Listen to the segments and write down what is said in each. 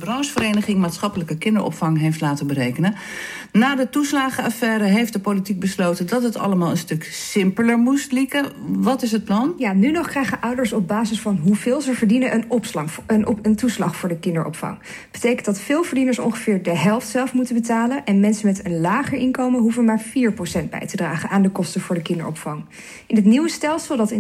branchevereniging Maatschappelijke Kinderopvang heeft laten berekenen. Na de toeslagenaffaire heeft de politiek besloten dat het allemaal een stuk simpeler moest, Lieke. Wat is het plan? Ja, nu nog krijgen ouders op basis van hoeveel ze verdienen een toeslag voor de kinderopvang. Betekent dat veel verdieners ongeveer de helft zelf moeten betalen en mensen met een lager inkomen hoeven maar 4% bij te dragen aan de kosten voor de kinderopvang. In het nieuwe stelsel dat in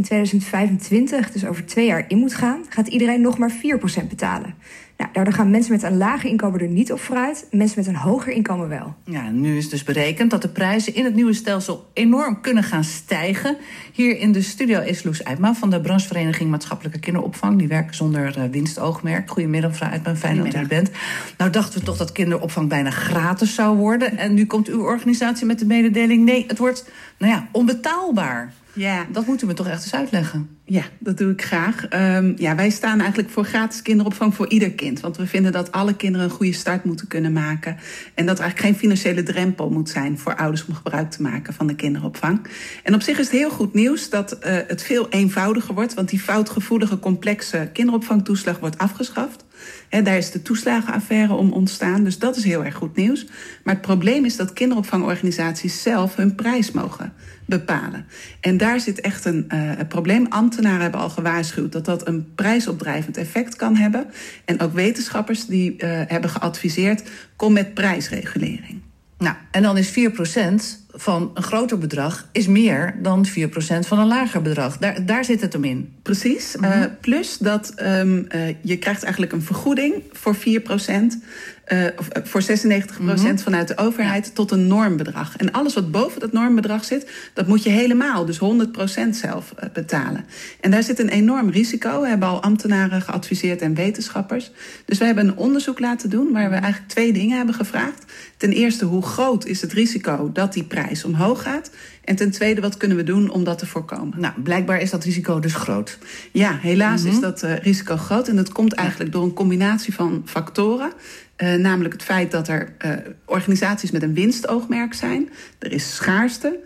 2025, dus over 2 jaar in moet gaan, gaat iedereen nog maar 4% betalen. Nou, daardoor gaan mensen met een lager inkomen er niet op vooruit, mensen met een hoger inkomen wel. Ja, nu is dus berekend dat de prijzen in het nieuwe stelsel enorm kunnen gaan stijgen. Hier in de studio is Loes Eijtma van de branchevereniging Maatschappelijke Kinderopvang. Die werken zonder winstoogmerk. Goedemiddag, mevrouw Eijtma, fijn dat u er bent. Nou dachten we toch dat kinderopvang bijna gratis zou worden. En nu komt uw organisatie met de mededeling, nee, het wordt onbetaalbaar. Ja. Dat moet u me toch echt eens uitleggen. Ja, dat doe ik graag. Wij staan eigenlijk voor gratis kinderopvang voor ieder kind. Want we vinden dat alle kinderen een goede start moeten kunnen maken. En dat er eigenlijk geen financiële drempel moet zijn voor ouders om gebruik te maken van de kinderopvang. En op zich is het heel goed nieuws dat het veel eenvoudiger wordt. Want die foutgevoelige, complexe kinderopvangtoeslag wordt afgeschaft. Daar is de toeslagenaffaire om ontstaan, dus dat is heel erg goed nieuws. Maar het probleem is dat kinderopvangorganisaties zelf hun prijs mogen bepalen. En daar zit echt een probleem. Ambtenaren hebben al gewaarschuwd dat dat een prijsopdrijvend effect kan hebben. En ook wetenschappers die hebben geadviseerd, kom met prijsregulering. Nou, en dan is 4% van een groter bedrag is meer dan 4% van een lager bedrag. Daar zit het hem in. Precies. Plus dat je krijgt eigenlijk een vergoeding voor 4%. Voor 96% vanuit de overheid tot een normbedrag. En alles wat boven dat normbedrag zit, dat moet je helemaal, dus 100% zelf betalen. En daar zit een enorm risico. We hebben al ambtenaren geadviseerd en wetenschappers. Dus we hebben een onderzoek laten doen waar we eigenlijk 2 dingen hebben gevraagd. Ten eerste, hoe groot is het risico dat die prijs omhoog gaat? En ten tweede, wat kunnen we doen om dat te voorkomen? Nou, blijkbaar is dat risico dus groot. Ja, helaas is dat risico groot. En dat komt eigenlijk door een combinatie van factoren. Namelijk het feit dat er organisaties met een winstoogmerk zijn. Er is schaarste.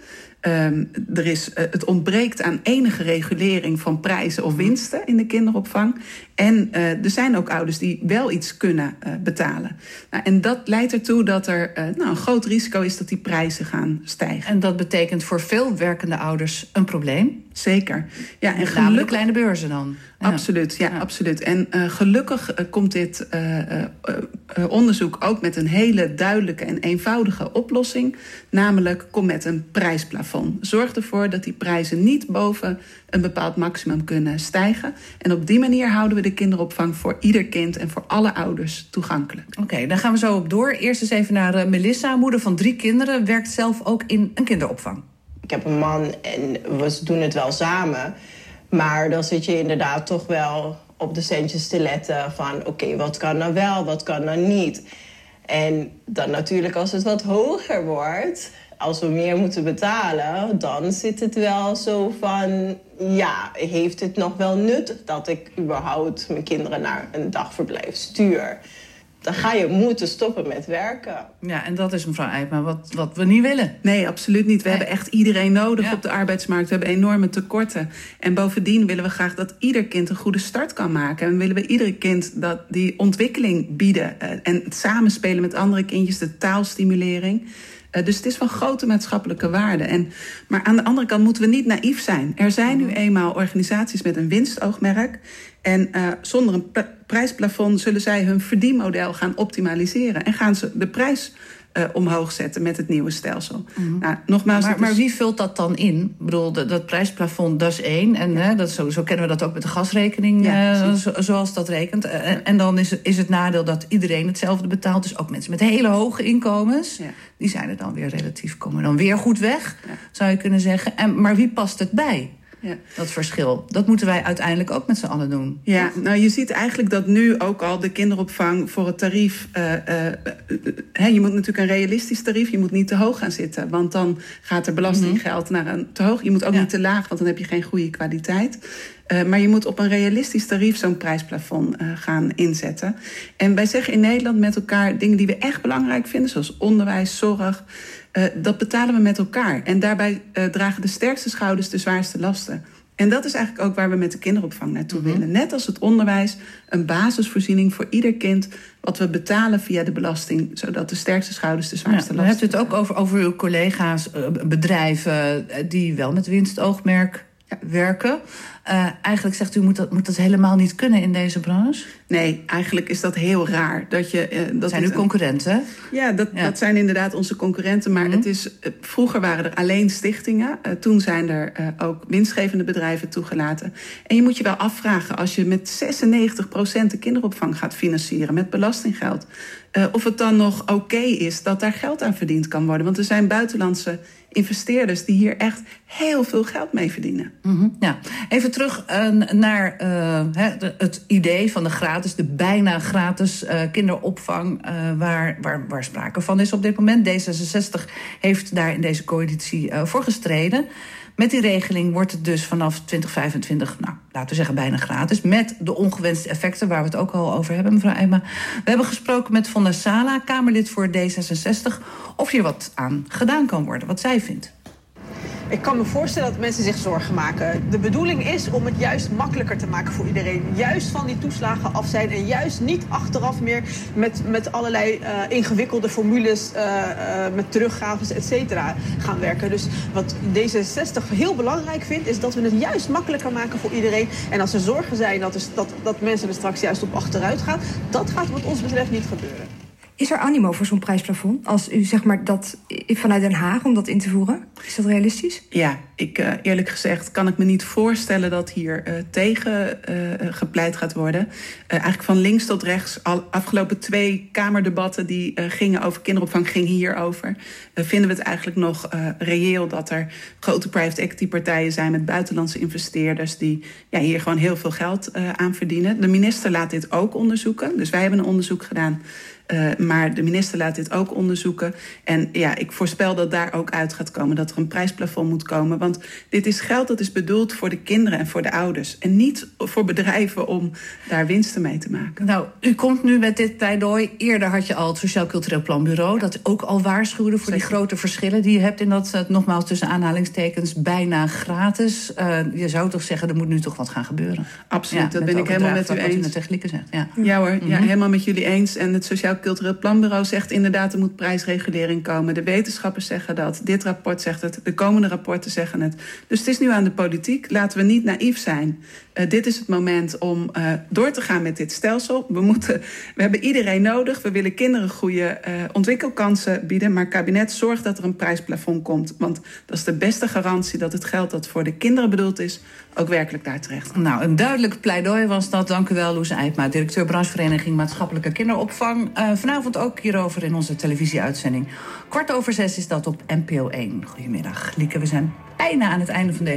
Het ontbreekt aan enige regulering van prijzen of winsten in de kinderopvang. En er zijn ook ouders die wel iets kunnen betalen. Nou, en dat leidt ertoe dat er een groot risico is dat die prijzen gaan stijgen. En dat betekent voor veel werkende ouders een probleem? Zeker. Ja, en gelukkig kleine beurzen dan. Ja. Absoluut. En gelukkig komt dit onderzoek ook met een hele duidelijke en eenvoudige oplossing. Namelijk, kom met een prijsplafond. Zorg ervoor dat die prijzen niet boven een bepaald maximum kunnen stijgen. En op die manier houden we de kinderopvang voor ieder kind en voor alle ouders toegankelijk. Oké, dan gaan we zo op door. Eerst eens even naar Melissa, moeder van 3 kinderen, werkt zelf ook in een kinderopvang. Ik heb een man en we doen het wel samen. Maar dan zit je inderdaad toch wel op de centjes te letten van oké, wat kan nou wel, wat kan nou niet. En dan natuurlijk als het wat hoger wordt, als we meer moeten betalen, dan zit het wel zo van, ja, heeft het nog wel nut dat ik überhaupt mijn kinderen naar een dagverblijf stuur? Dan ga je moeten stoppen met werken. Ja, en dat is, mevrouw Eijtma, wat we niet willen. Nee, absoluut niet. We hebben echt iedereen nodig op de arbeidsmarkt. We hebben enorme tekorten. En bovendien willen we graag dat ieder kind een goede start kan maken. En willen we ieder kind die ontwikkeling bieden. En het samenspelen met andere kindjes, de taalstimulering. Dus het is van grote maatschappelijke waarde. Maar aan de andere kant moeten we niet naïef zijn. Er zijn nu eenmaal organisaties met een winstoogmerk. En zonder een prijsplafond zullen zij hun verdienmodel gaan optimaliseren. En gaan ze de prijs omhoog zetten met het nieuwe stelsel. Nou, nogmaals, maar wie vult dat dan in? Ik bedoel, dat prijsplafond, dat is 1. En zo kennen we dat ook met de gasrekening, zoals dat rekent. En dan is het nadeel dat iedereen hetzelfde betaalt. Dus ook mensen met hele hoge inkomens, die zijn er dan weer komen dan weer goed weg, zou je kunnen zeggen. Maar wie past het bij? Ja. Dat verschil, dat moeten wij uiteindelijk ook met z'n allen doen. Ja, nou je ziet eigenlijk dat nu ook al de kinderopvang voor het tarief... je moet natuurlijk een realistisch tarief, je moet niet te hoog gaan zitten. Want dan gaat er belastinggeld naar een te hoog. Je moet ook niet te laag, want dan heb je geen goede kwaliteit. Maar je moet op een realistisch tarief zo'n prijsplafond gaan inzetten. En wij zeggen in Nederland met elkaar dingen die we echt belangrijk vinden, zoals onderwijs, zorg. Dat betalen we met elkaar. En daarbij dragen de sterkste schouders de zwaarste lasten. En dat is eigenlijk ook waar we met de kinderopvang naartoe willen. Net als het onderwijs, een basisvoorziening voor ieder kind, wat we betalen via de belasting, zodat de sterkste schouders de zwaarste dan last hebt u het ook over uw collega's, bedrijven die wel met winstoogmerk werken. Eigenlijk zegt u, moet dat helemaal niet kunnen in deze branche? Nee, eigenlijk is dat heel raar. Dat zijn uw concurrenten? Ja, dat zijn inderdaad onze concurrenten. Maar het is, vroeger waren er alleen stichtingen. Toen zijn er ook winstgevende bedrijven toegelaten. En je moet je wel afvragen, als je met 96% de kinderopvang gaat financieren met belastinggeld, of het dan nog oké is dat daar geld aan verdiend kan worden. Want er zijn buitenlandse investeerders die hier echt heel veel geld mee verdienen. Ja. Even terug naar het idee van de bijna gratis kinderopvang, waar sprake van is op dit moment. D66 heeft daar in deze coalitie voor gestreden. Met die regeling wordt het dus vanaf 2025, laten we zeggen bijna gratis, met de ongewenste effecten waar we het ook al over hebben, mevrouw Eijma. We hebben gesproken met Vonda Sala, Kamerlid voor D66, of hier wat aan gedaan kan worden, wat zij vindt. Ik kan me voorstellen dat mensen zich zorgen maken. De bedoeling is om het juist makkelijker te maken voor iedereen. Juist van die toeslagen af zijn en juist niet achteraf meer met allerlei ingewikkelde formules, met teruggaves, et cetera, gaan werken. Dus wat D66 heel belangrijk vindt, is dat we het juist makkelijker maken voor iedereen. En als er zorgen zijn dat mensen er straks juist op achteruit gaan, dat gaat wat ons betreft niet gebeuren. Is er animo voor zo'n prijsplafond? Als u dat vanuit Den Haag om dat in te voeren? Is dat realistisch? Ja, eerlijk gezegd kan ik me niet voorstellen dat hier tegen gepleit gaat worden. Eigenlijk van links tot rechts. Afgelopen 2 Kamerdebatten die gingen over kinderopvang, gingen hierover. Vinden we het eigenlijk nog reëel dat er grote private equity partijen zijn met buitenlandse investeerders die hier gewoon heel veel geld aan verdienen. De minister laat dit ook onderzoeken. Dus wij hebben een onderzoek gedaan. Maar de minister laat dit ook onderzoeken. En ik voorspel dat daar ook uit gaat komen dat er een prijsplafond moet komen. Want dit is geld dat is bedoeld voor de kinderen en voor de ouders. En niet voor bedrijven om daar winsten mee te maken. Nou, u komt nu met dit pleidooi. Eerder had je al het Sociaal Cultureel Planbureau, dat ook al waarschuwde voor die grote verschillen die je hebt in dat, nogmaals tussen aanhalingstekens, bijna gratis. Je zou toch zeggen, er moet nu toch wat gaan gebeuren. Absoluut, dat ben ik helemaal met u eens. Wat u in de technieken zegt. Ja hoor, helemaal met jullie eens. En het Sociaal Cultureel Planbureau zegt inderdaad, er moet prijsregulering komen. De wetenschappers zeggen dat. Dit rapport zegt het. De komende rapporten zeggen het. Dus het is nu aan de politiek. Laten we niet naïef zijn. Dit is het moment om door te gaan met dit stelsel. We hebben iedereen nodig. We willen kinderen goede ontwikkelkansen bieden. Maar het kabinet zorgt dat er een prijsplafond komt. Want dat is de beste garantie dat het geld dat voor de kinderen bedoeld is ook werkelijk daar terecht komt. Nou, een duidelijk pleidooi was dat. Dank u wel, Loes Eijma, directeur branchevereniging Maatschappelijke Kinderopvang. Vanavond ook hierover in onze televisieuitzending. 5:15 is dat op NPO 1. Goedemiddag, Lieke. We zijn bijna aan het einde van deze